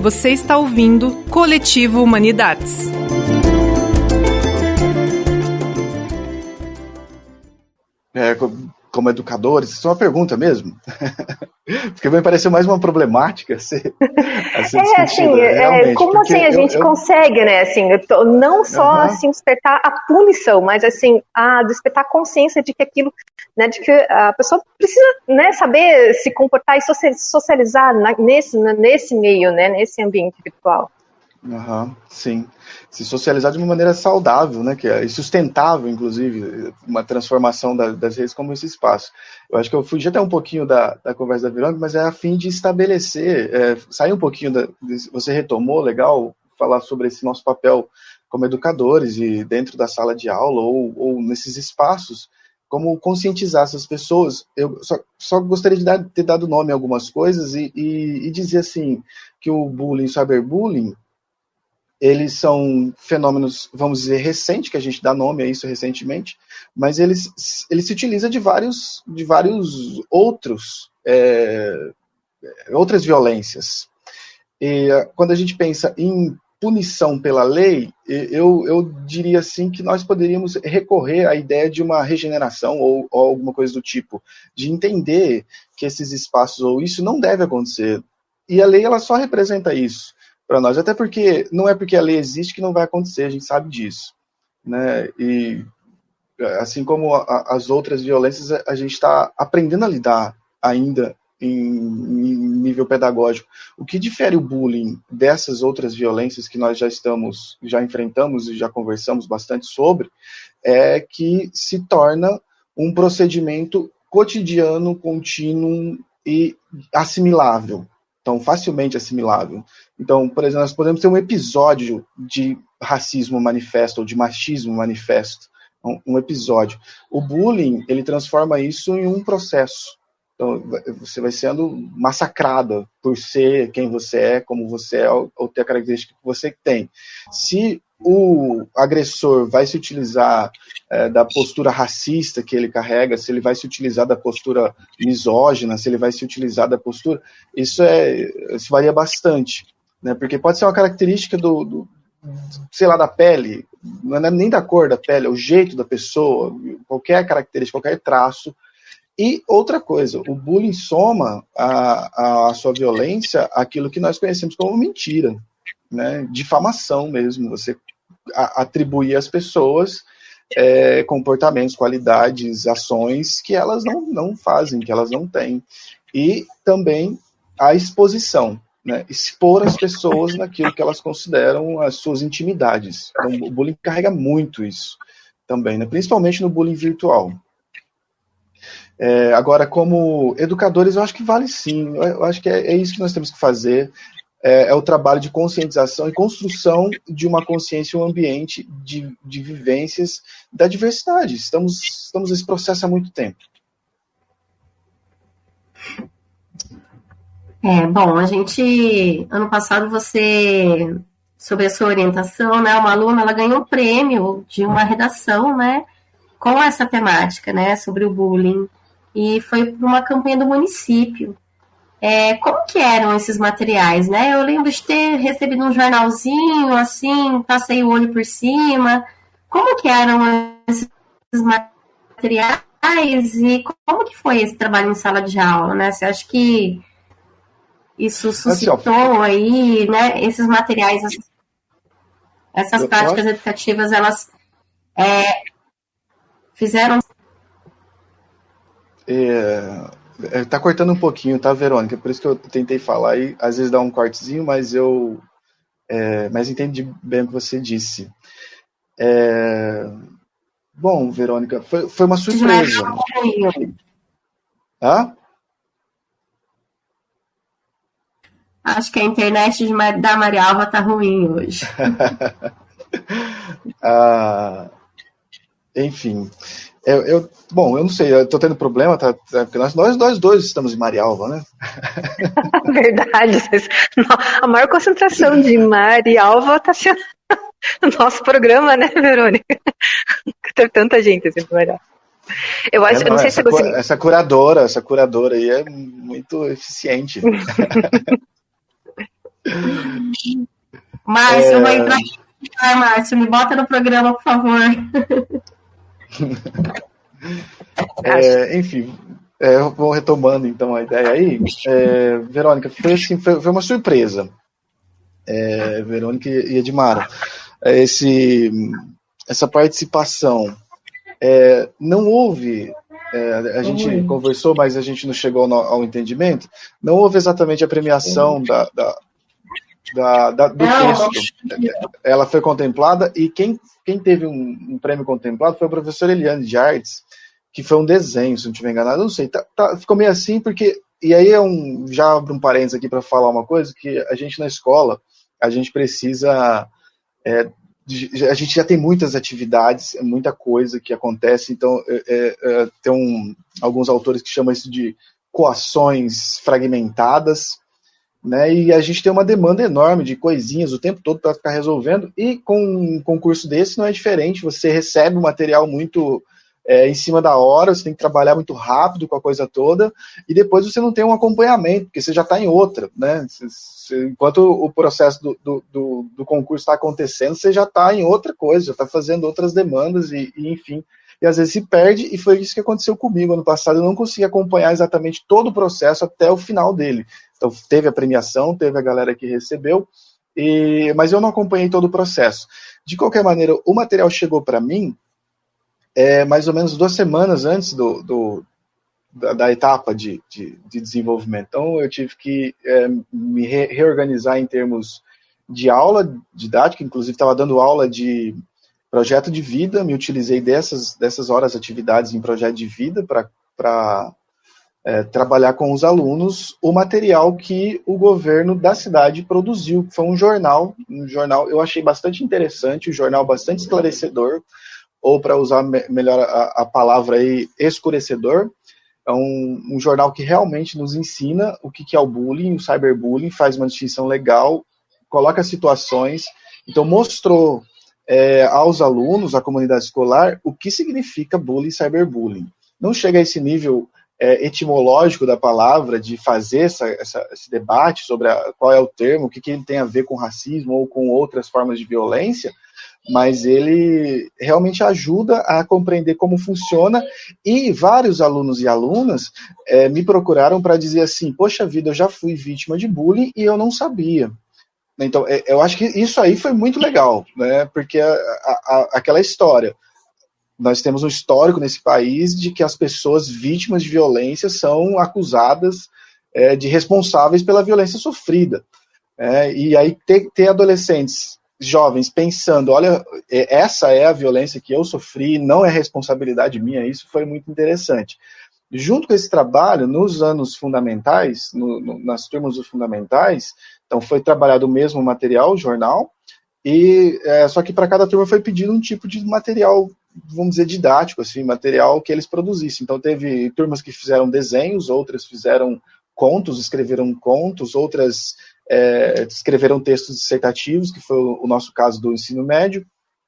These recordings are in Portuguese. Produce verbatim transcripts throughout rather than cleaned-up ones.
Você está ouvindo Coletivo Humanidades. É, como educadores, isso é uma pergunta mesmo? Porque me pareceu mais uma problemática a ser, a ser é, assim, é, como assim a eu, gente eu... consegue, né, assim, não só uhum. assim, despertar a punição, mas assim, a despertar a consciência de que aquilo, né, de que a pessoa precisa, né, saber se comportar e socializar nesse, nesse meio, né, nesse ambiente virtual. Uhum, sim, se socializar de uma maneira saudável, né, que é sustentável, inclusive, uma transformação da, das redes como esse espaço. Eu acho que eu fugi até um pouquinho da, da conversa da Verônica, mas é a fim de estabelecer, é, sair um pouquinho, da, você retomou, legal, falar sobre esse nosso papel como educadores e dentro da sala de aula ou, ou nesses espaços, como conscientizar essas pessoas. Eu só, só gostaria de dar, ter dado nome a algumas coisas e, e, e dizer assim, que o bullying, cyberbullying, eles são fenômenos, vamos dizer, recentes, que a gente dá nome a isso recentemente, mas eles, eles se utilizam de vários, de vários outros, é, outras violências. E quando a gente pensa em punição pela lei, eu, eu diria assim que nós poderíamos recorrer à ideia de uma regeneração ou, ou alguma coisa do tipo, de entender que esses espaços ou isso não deve acontecer. E a lei ela só representa isso para nós, até porque não é porque a lei existe que não vai acontecer, a gente sabe disso, né? E assim como a, as outras violências, a gente está aprendendo a lidar ainda em, em nível pedagógico. O que difere o bullying dessas outras violências que nós já estamos, já enfrentamos e já conversamos bastante sobre, é que se torna um procedimento cotidiano, contínuo e assimilável. Então, facilmente assimilável. Então, por exemplo, nós podemos ter um episódio de racismo manifesto ou de machismo manifesto, um, um episódio. O bullying, ele transforma isso em um processo. Então, você vai sendo massacrada por ser quem você é, como você é, ou, ou ter a característica que você tem. Se o agressor vai se utilizar é, da postura racista que ele carrega, se ele vai se utilizar da postura misógina, se ele vai se utilizar da postura, isso, é, isso varia bastante, né? Porque pode ser uma característica do, do, sei lá, da pele, não é nem da cor da pele, é o jeito da pessoa, qualquer característica, qualquer traço. E outra coisa, o bullying soma a, a sua violência aquilo que nós conhecemos como mentira, né? Difamação mesmo, você atribuir às pessoas é, comportamentos, qualidades, ações que elas não, não fazem, que elas não têm. E também a exposição, né? Expor as pessoas naquilo que elas consideram as suas intimidades. Então, o bullying carrega muito isso também, né? Principalmente no bullying virtual. É, agora, como educadores, eu acho que vale sim, eu acho que é, é isso que nós temos que fazer. É, é o trabalho de conscientização e construção de uma consciência, um ambiente de, de vivências da diversidade. Estamos, estamos nesse processo há muito tempo. É, bom, a gente, ano passado você, sob a sua orientação, né, uma aluna, ela ganhou um prêmio de uma redação, né, com essa temática, né, sobre o bullying, e foi para uma campanha do município. É, como que eram esses materiais, né? Eu lembro de ter recebido um jornalzinho, assim, passei o olho por cima. Como que eram esses materiais e como que foi esse trabalho em sala de aula, né? Você acha que isso suscitou aí, né? Esses materiais, essas, essas práticas educativas, elas é, fizeram... É... Tá cortando um pouquinho, tá, Verônica? Por isso que eu tentei falar e às vezes dá um cortezinho, mas eu é, mas entendi bem o que você disse. É, bom, Verônica, foi, foi uma surpresa. Hã? Acho que a internet de, da Maria Alva tá ruim hoje. ah, enfim... Eu, eu, bom, eu não sei, eu tô tendo problema, tá, tá, porque nós, nós, nós dois estamos em Marialva, né? Verdade, a maior concentração de Marialva tá sendo no nosso programa, né, Verônica? Tem tanta gente assim em Marialva. Eu acho, é, não, eu não sei essa, se você... essa curadora, essa curadora aí é muito eficiente. Márcio, é... eu vou entrar. Ah, Márcio, me bota no programa, por favor. É, enfim, é, vou retomando então a ideia aí. É, Verônica, foi, assim, foi, foi uma surpresa. É, Verônica e Edmara. Esse, essa participação, é, não houve, é, a gente uhum. conversou, mas a gente não chegou no, ao entendimento, não houve exatamente a premiação uhum. da, da, da, da, do não. texto. Ela foi contemplada e quem, quem teve um, um prêmio contemplado foi o professor Eliane de Artes, que foi um desenho, se não estiver enganado, não sei, tá, tá, ficou meio assim, porque, e aí é um, já abro um parênteses aqui para falar uma coisa, que a gente na escola, a gente precisa, é, a gente já tem muitas atividades, muita coisa que acontece, então é, é, tem um, alguns autores que chamam isso de coações fragmentadas, né, e a gente tem uma demanda enorme de coisinhas o tempo todo para ficar resolvendo, e com um concurso desse não é diferente, você recebe um material muito... É, em cima da hora, você tem que trabalhar muito rápido com a coisa toda, e depois você não tem um acompanhamento, porque você já está em outra, né? Você, você, enquanto o processo do, do, do, do concurso está acontecendo, você já está em outra coisa, já está fazendo outras demandas, e, e enfim, e às vezes se perde, e foi isso que aconteceu comigo ano passado, eu não consegui acompanhar exatamente todo o processo até o final dele. Então teve a premiação, teve a galera que recebeu, e, mas eu não acompanhei todo o processo. De qualquer maneira, o material chegou para mim É, mais ou menos duas semanas antes do, do, da, da etapa de, de, de desenvolvimento. Então, eu tive que é, me re, reorganizar em termos de aula didática, inclusive estava dando aula de projeto de vida, me utilizei dessas, dessas horas atividades em projeto de vida para é, trabalhar com os alunos o material que o governo da cidade produziu, que foi um jornal, um jornal, eu achei bastante interessante, um jornal bastante esclarecedor, ou para usar me melhor a, a palavra aí, escurecedor. É um, um jornal que realmente nos ensina o que, que é o bullying, o cyberbullying, faz uma distinção legal, coloca situações, então mostrou é, aos alunos, à comunidade escolar, o que significa bullying e cyberbullying. Não chega a esse nível é, etimológico da palavra, de fazer essa, essa, esse debate sobre a, qual é o termo, o que, que ele tem a ver com racismo ou com outras formas de violência, mas ele realmente ajuda a compreender como funciona, e vários alunos e alunas é, me procuraram para dizer assim, poxa vida, eu já fui vítima de bullying e eu não sabia. Então, é, eu acho que isso aí foi muito legal, né? Porque a, a, aquela história, nós temos um histórico nesse país de que as pessoas vítimas de violência são acusadas é, de responsáveis pela violência sofrida. É, e aí ter, ter adolescentes jovens pensando, olha, essa é a violência que eu sofri, não é responsabilidade minha, isso foi muito interessante. Junto com esse trabalho, nos anos fundamentais, no, no, nas turmas dos fundamentais, então foi trabalhado o mesmo material, o jornal, e é, só que para cada turma foi pedido um tipo de material, vamos dizer, didático, assim, material que eles produzissem. Então teve turmas que fizeram desenhos, outras fizeram contos, escreveram contos, outras É, escreveram textos dissertativos, que foi o, o nosso caso do ensino médio,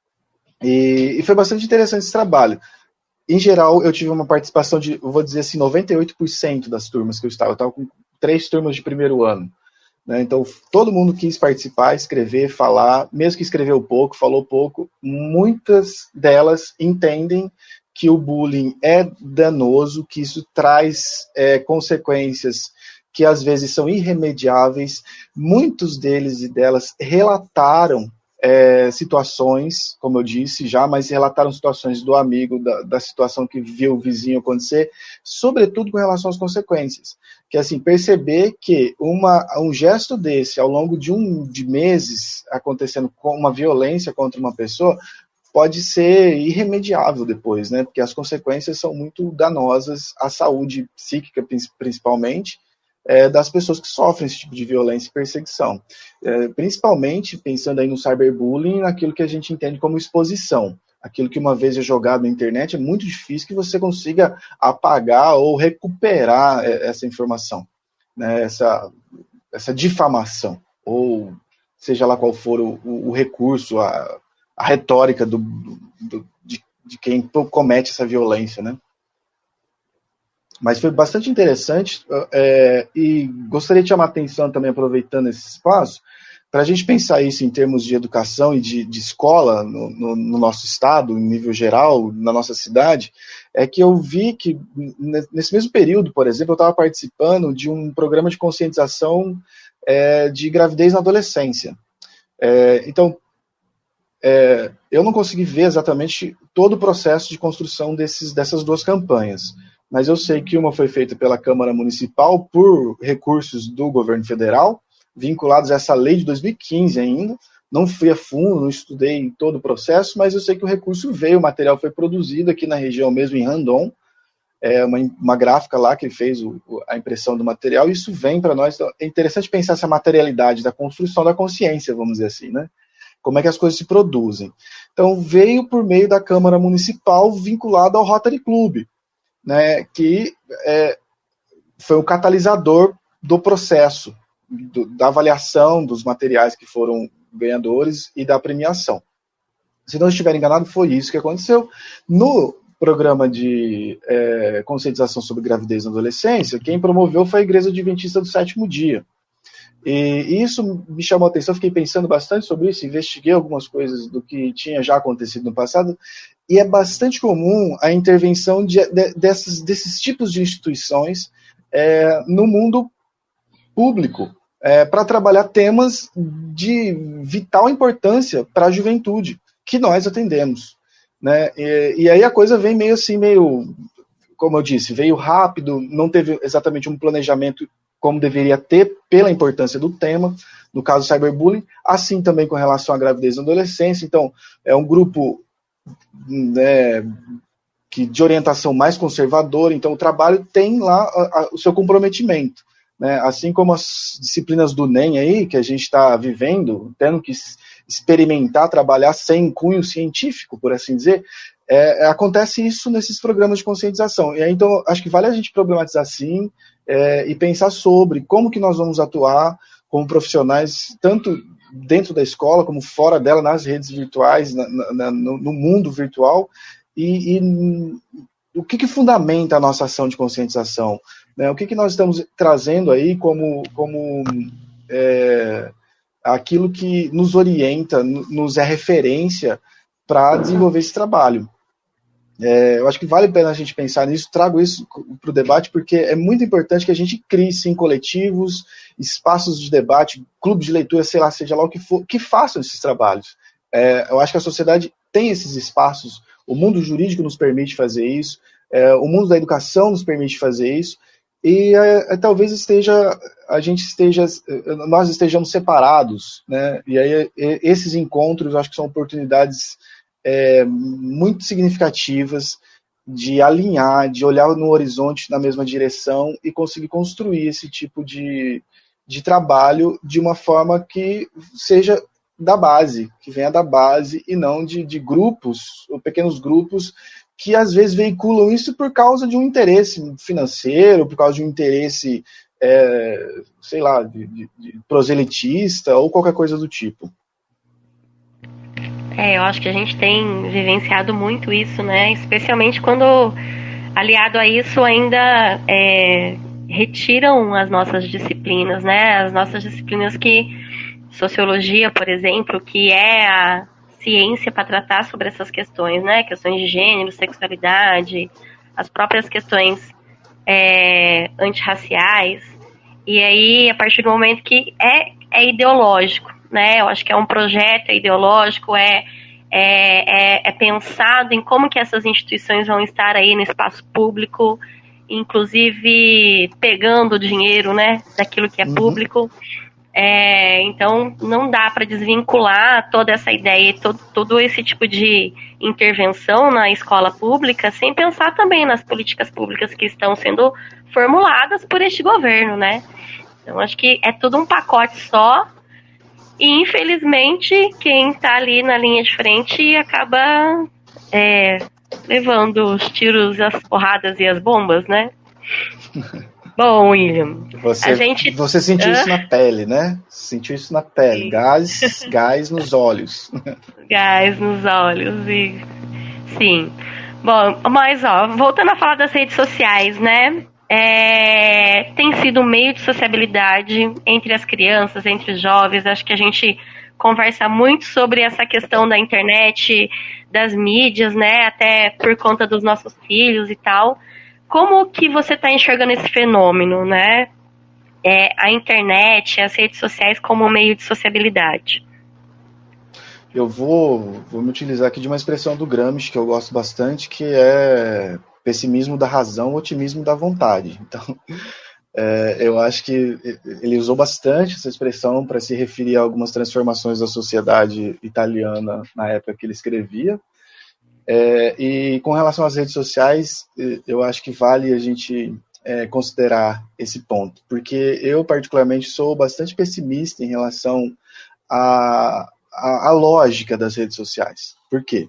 e, e foi bastante interessante esse trabalho. Em geral, eu tive uma participação de, eu vou dizer assim, noventa e oito por cento das turmas que eu estava, eu estava com três turmas de primeiro ano, né? Então todo mundo quis participar, escrever, falar, mesmo que escreveu pouco, falou pouco, muitas delas entendem que o bullying é danoso, que isso traz é, consequências que às vezes são irremediáveis. Muitos deles e delas relataram é, situações, como eu disse já, mas relataram situações do amigo, da, da situação que viu o vizinho acontecer, sobretudo com relação às consequências. Que assim, perceber que uma, um gesto desse, ao longo de, um, de meses, acontecendo com uma violência contra uma pessoa, pode ser irremediável depois, né? Porque as consequências são muito danosas à saúde psíquica, principalmente, É, das pessoas que sofrem esse tipo de violência e perseguição. É, principalmente pensando aí no cyberbullying, naquilo que a gente entende como exposição. Aquilo que uma vez é jogado na internet, é muito difícil que você consiga apagar ou recuperar essa informação, né? essa, essa difamação, ou seja lá qual for o, o recurso, a, a retórica do, do, de, de quem comete essa violência, né? Mas foi bastante interessante, é, e gostaria de chamar a atenção também, aproveitando esse espaço, para a gente pensar isso em termos de educação e de, de escola no, no, no nosso estado, em nível geral, na nossa cidade, é que eu vi que nesse mesmo período, por exemplo, eu estava participando de um programa de conscientização é, de gravidez na adolescência. É, então, é, eu não consegui ver exatamente todo o processo de construção desses, dessas duas campanhas, mas eu sei que uma foi feita pela Câmara Municipal por recursos do governo federal, vinculados a essa lei de dois mil e quinze ainda. Não fui a fundo, não estudei todo o processo, mas eu sei que o recurso veio, o material foi produzido aqui na região mesmo, em Randon, é uma, uma gráfica lá que fez o, a impressão do material, e isso vem para nós. Então, é interessante pensar essa materialidade da construção da consciência, vamos dizer assim, né? Como é que as coisas se produzem. Então, veio por meio da Câmara Municipal vinculado ao Rotary Club, né, que é, foi o catalisador do processo, do, da avaliação dos materiais que foram ganhadores e da premiação. Se não estiver enganado, foi isso que aconteceu. No programa de é, conscientização sobre gravidez na adolescência, quem promoveu foi a Igreja Adventista do Sétimo Dia. E isso me chamou a atenção, fiquei pensando bastante sobre isso, investiguei algumas coisas do que tinha já acontecido no passado, e é bastante comum a intervenção de, de, desses, desses tipos de instituições é, no mundo público, é, para trabalhar temas de vital importância para a juventude, que nós atendemos. Né? E, e aí a coisa vem meio assim, meio, como eu disse, veio rápido, não teve exatamente um planejamento como deveria ter pela importância do tema, no caso cyberbullying, assim também com relação à gravidez na adolescência. Então, é um grupo, né, que, de orientação mais conservadora, então o trabalho tem lá a, a, o seu comprometimento. Né? Assim como as disciplinas do N E M aí, que a gente está vivendo, tendo que experimentar, trabalhar sem cunho científico, por assim dizer, é, acontece isso nesses programas de conscientização. E aí, então, acho que vale a gente problematizar sim, é, e pensar sobre como que nós vamos atuar como profissionais, tanto dentro da escola como fora dela, nas redes virtuais, na, na, no, no mundo virtual, e, e o que, que fundamenta a nossa ação de conscientização, né? O que, que nós estamos trazendo aí como, como é, aquilo que nos orienta, nos é referência para desenvolver esse trabalho. É, eu acho que vale a pena a gente pensar nisso, trago isso para o debate, porque é muito importante que a gente crie, sim, coletivos, espaços de debate, clubes de leitura, sei lá, seja lá o que for, que façam esses trabalhos. É, eu acho que a sociedade tem esses espaços, o mundo jurídico nos permite fazer isso, é, o mundo da educação nos permite fazer isso, e é, é, talvez esteja, a gente esteja, nós estejamos separados, né? E aí é, esses encontros, eu acho que são oportunidades É, muito significativas de alinhar, de olhar no horizonte na mesma direção e conseguir construir esse tipo de, de trabalho de uma forma que seja da base, que venha da base e não de, de grupos, ou pequenos grupos que às vezes veiculam isso por causa de um interesse financeiro, por causa de um interesse, é, sei lá, de, de, de proselitista ou qualquer coisa do tipo. É, eu acho que a gente tem vivenciado muito isso, né? Especialmente quando, aliado a isso, ainda é, retiram as nossas disciplinas, né? As nossas disciplinas que, sociologia, por exemplo, que é a ciência para tratar sobre essas questões, né? Questões de gênero, sexualidade, as próprias questões é, antirraciais. E aí, a partir do momento que é, é ideológico, né? Eu acho que é um projeto ideológico, é, é, é, é pensado em como que essas instituições vão estar aí no espaço público, inclusive pegando dinheiro, né, daquilo que é público. É, então, não dá para desvincular toda essa ideia, todo, todo esse tipo de intervenção na escola pública, sem pensar também nas políticas públicas que estão sendo formuladas por este governo, né? Então, acho que é tudo um pacote só. E, infelizmente, quem está ali na linha de frente acaba é, levando os tiros, as porradas e as bombas, né? Bom, William, você, a gente... Você sentiu isso na pele, né? Sentiu isso na pele. Sim. Gás, gás nos olhos. Gás nos olhos, e... sim. Bom, mas, ó, voltando a falar das redes sociais, né? é, tem sido um meio de sociabilidade entre as crianças, entre os jovens. Acho que a gente conversa muito sobre essa questão da internet, das mídias, né, até por conta dos nossos filhos e tal. Como que você está enxergando esse fenômeno, né? É, a internet, as redes sociais como meio de sociabilidade? Eu vou, vou me utilizar aqui de uma expressão do Gramsci que eu gosto bastante, que é pessimismo da razão, otimismo da vontade. Então, é, eu acho que ele usou bastante essa expressão para se referir a algumas transformações da sociedade italiana na época que ele escrevia. É, e com relação às redes sociais, eu acho que vale a gente é, considerar esse ponto, porque eu particularmente sou bastante pessimista em relação a A, a lógica das redes sociais. Por quê?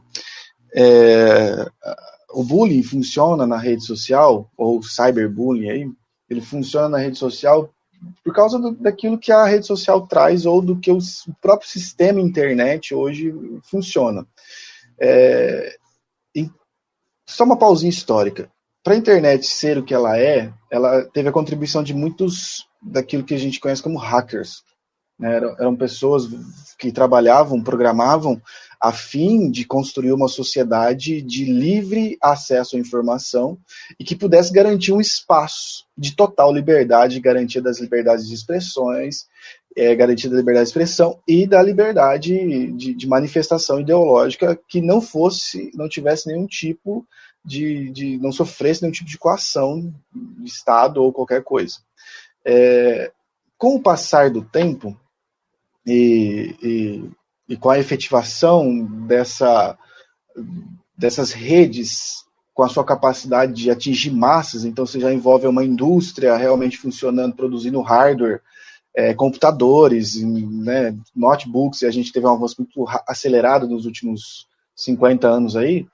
É, o bullying funciona na rede social, ou cyberbullying, aí, ele funciona na rede social por causa do, daquilo que a rede social traz, ou do que o, o próprio sistema internet hoje funciona. É, em, só uma pausinha histórica. Para a internet ser o que ela é, ela teve a contribuição de muitos daquilo que a gente conhece como hackers. Eram, eram pessoas que trabalhavam, programavam a fim de construir uma sociedade de livre acesso à informação e que pudesse garantir um espaço de total liberdade, garantia das liberdades de expressões, é, garantia da liberdade de expressão e da liberdade de, de manifestação ideológica que não fosse, não tivesse nenhum tipo de, de não sofresse nenhum tipo de coação de Estado ou qualquer coisa. É, com o passar do tempo, E, e, e com a efetivação dessa, dessas redes, com a sua capacidade de atingir massas, então você já envolve uma indústria realmente funcionando, produzindo hardware, é, computadores, né, notebooks, e a gente teve um avanço muito acelerado nos últimos cinquenta anos aí,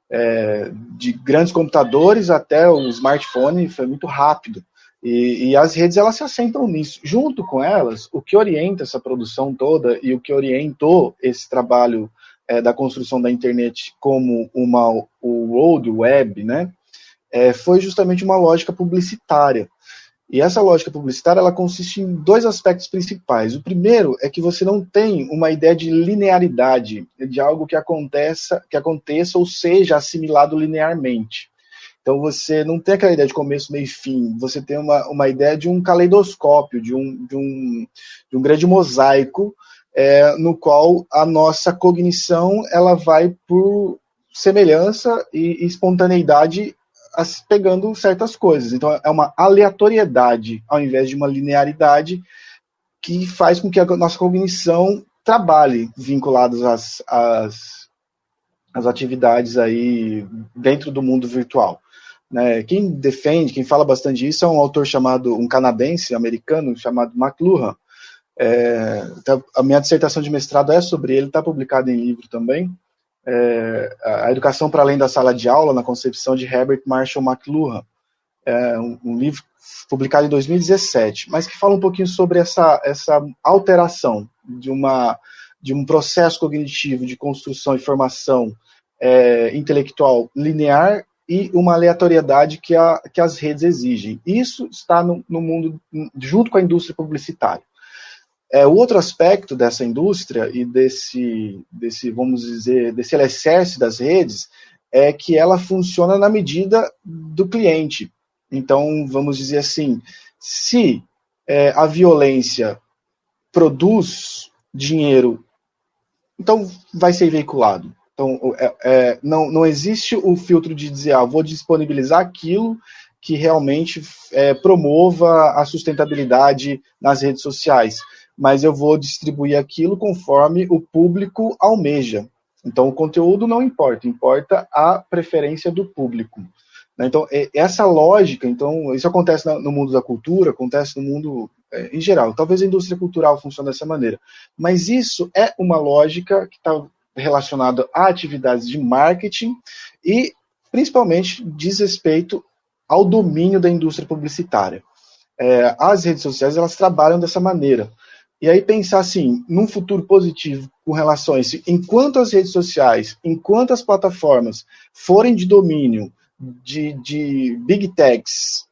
é, de grandes computadores até o smartphone, foi muito rápido. E, e as redes, elas se assentam nisso. Junto com elas, o que orienta essa produção toda e o que orientou esse trabalho é, da construção da internet como uma, o World Web, né, é, foi justamente uma lógica publicitária. E essa lógica publicitária, ela consiste em dois aspectos principais. O primeiro é que você não tem uma ideia de linearidade, de algo que aconteça, que aconteça ou seja assimilado linearmente. Então você não tem aquela ideia de começo, meio e fim, você tem uma, uma ideia de um caleidoscópio, de um, de um, de um grande mosaico, é, no qual a nossa cognição ela vai por semelhança e, e espontaneidade as, pegando certas coisas. Então é uma aleatoriedade ao invés de uma linearidade que faz com que a nossa cognição trabalhe vinculadas às, às, às atividades aí dentro do mundo virtual. Né, quem defende, quem fala bastante disso é um autor chamado, um canadense, americano, chamado McLuhan. É, a minha dissertação de mestrado é sobre ele, está publicado em livro também. É, a Educação para Além da Sala de Aula, na concepção de Herbert Marshall McLuhan. É um, um livro publicado em dois mil e dezessete, mas que fala um pouquinho sobre essa, essa alteração de, uma, de um processo cognitivo de construção e formação é, intelectual linear e uma aleatoriedade que, a, que as redes exigem. Isso está no, no mundo, junto com a indústria publicitária. É, o outro aspecto dessa indústria e desse, desse, vamos dizer, desse alicerce das redes é que ela funciona na medida do cliente. Então, vamos dizer assim, se é, a violência produz dinheiro, então vai ser veiculado. Então, é, é, não, não existe o filtro de dizer, ah, vou disponibilizar aquilo que realmente é, promova a sustentabilidade nas redes sociais, mas eu vou distribuir aquilo conforme o público almeja. Então, o conteúdo não importa, importa a preferência do público. Então, essa lógica, então, isso acontece no mundo da cultura, acontece no mundo é, em geral. Talvez a indústria cultural funcione dessa maneira, mas isso é uma lógica que está relacionado a atividades de marketing e, principalmente, diz respeito ao domínio da indústria publicitária. É, as redes sociais, elas trabalham dessa maneira. E aí pensar assim, num futuro positivo com relação a isso, enquanto as redes sociais, enquanto as plataformas forem de domínio de, de big techs,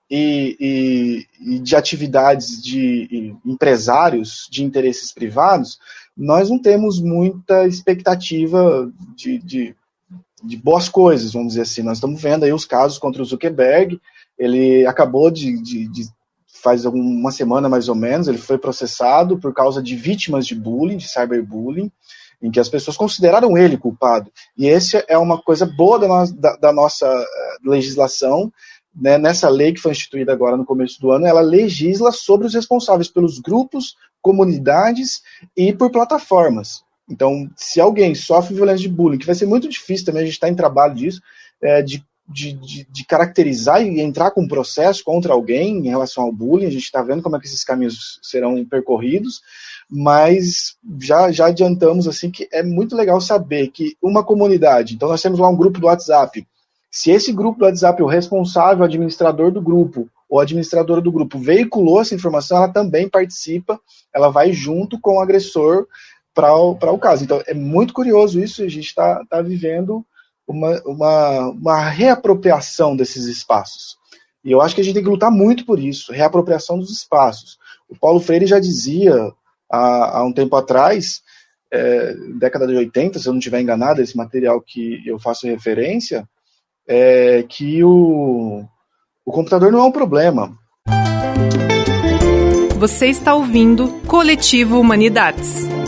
e, e, e de atividades de empresários de interesses privados, nós não temos muita expectativa de, de, de boas coisas, vamos dizer assim. Nós estamos vendo aí os casos contra o Zuckerberg. Ele acabou de, de, de faz uma semana mais ou menos, ele foi processado por causa de vítimas de bullying, de cyberbullying, em que as pessoas consideraram ele culpado. E essa é uma coisa boa da, no, da, da nossa legislação, né? Nessa lei que foi instituída agora no começo do ano, ela legisla sobre os responsáveis pelos grupos, comunidades e por plataformas. Então, se alguém sofre violência de bullying, que vai ser muito difícil também, a gente está em trabalho disso, é, de De, de, de caracterizar e entrar com um processo contra alguém em relação ao bullying. A gente está vendo como é que esses caminhos serão percorridos, mas já, já adiantamos assim que é muito legal saber que uma comunidade, então nós temos lá um grupo do WhatsApp, se esse grupo do WhatsApp, o responsável, o administrador do grupo, ou a administradora do grupo veiculou essa informação, ela também participa, ela vai junto com o agressor para o, para o caso. Então é muito curioso isso, a gente está tá vivendo Uma, uma, uma reapropriação desses espaços. E eu acho que a gente tem que lutar muito por isso, reapropriação dos espaços. O Paulo Freire já dizia há, há um tempo atrás, é, década de oitenta, se eu não estiver enganado, esse material que eu faço referência, é, que o, o computador não é um problema. Você está ouvindo Coletivo Humanidades.